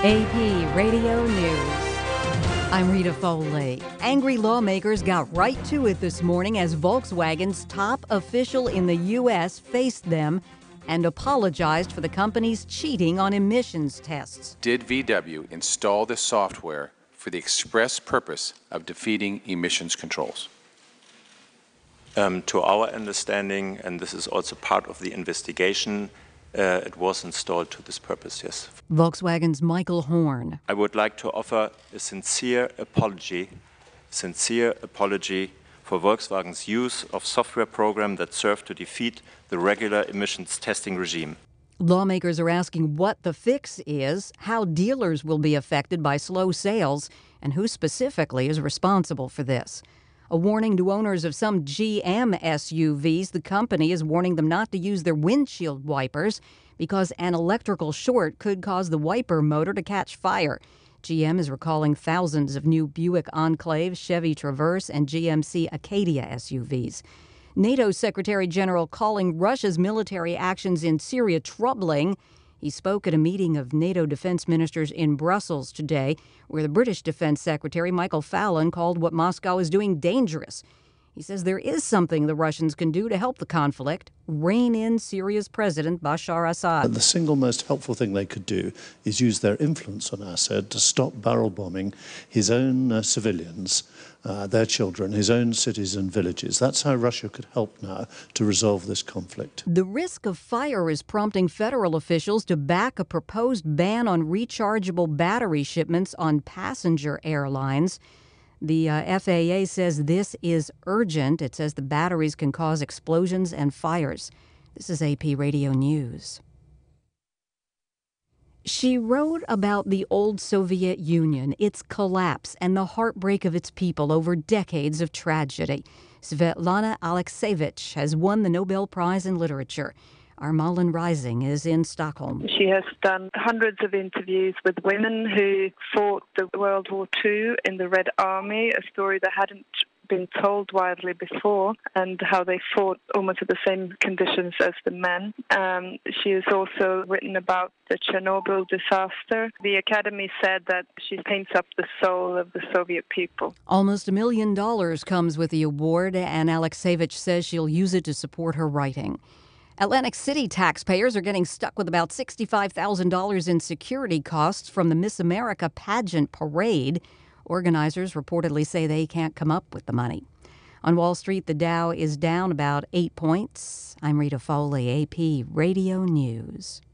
AP Radio News. I'm Rita Foley. Angry lawmakers got right to it this morning as Volkswagen's top official in the U.S. faced them and apologized for the company's cheating on emissions tests. Did VW install this software for the express purpose of defeating emissions controls? To our understanding, and this is also part of the investigation, it was installed to this purpose, yes. Volkswagen's Michael Horn. I would like to offer a sincere apology for Volkswagen's use of software program that served to defeat the regular emissions testing regime. Lawmakers are asking what the fix is, how dealers will be affected by slow sales, and who specifically is responsible for this. A warning to owners of some GM SUVs. The company is warning them not to use their windshield wipers because an electrical short could cause the wiper motor to catch fire. GM is recalling thousands of new Buick Enclave, Chevy Traverse, and GMC Acadia SUVs. NATO Secretary General calling Russia's military actions in Syria troubling. He spoke at a meeting of NATO defense ministers in Brussels today, where the British Defense Secretary Michael Fallon called what Moscow is doing dangerous. He says there is something the Russians can do to help the conflict, rein in Syria's President Bashar Assad. The single most helpful thing they could do is use their influence on Assad to stop barrel bombing his own civilians, their children, his own cities and villages. That's how Russia could help now to resolve this conflict. The risk of fire is prompting federal officials to back a proposed ban on rechargeable battery shipments on passenger airlines. The FAA says this is urgent. It says the batteries can cause explosions and fires. This is AP Radio News. She wrote about the old Soviet Union, its collapse, and the heartbreak of its people over decades of tragedy. Svetlana Alexievich has won the Nobel Prize in Literature. Our Malin Rising is in Stockholm. She has done hundreds of interviews with women who fought the World War II in the Red Army, a story that hadn't been told widely before, and how they fought almost at the same conditions as the men. She has also written about the Chernobyl disaster. The Academy said that she paints up the soul of the Soviet people. Almost $1 million comes with the award, and Alexievich says she'll use it to support her writing. Atlantic City taxpayers are getting stuck with about $65,000 in security costs from the Miss America pageant parade. Organizers reportedly say they can't come up with the money. On Wall Street, the Dow is down about 8 points. I'm Rita Foley, AP Radio News.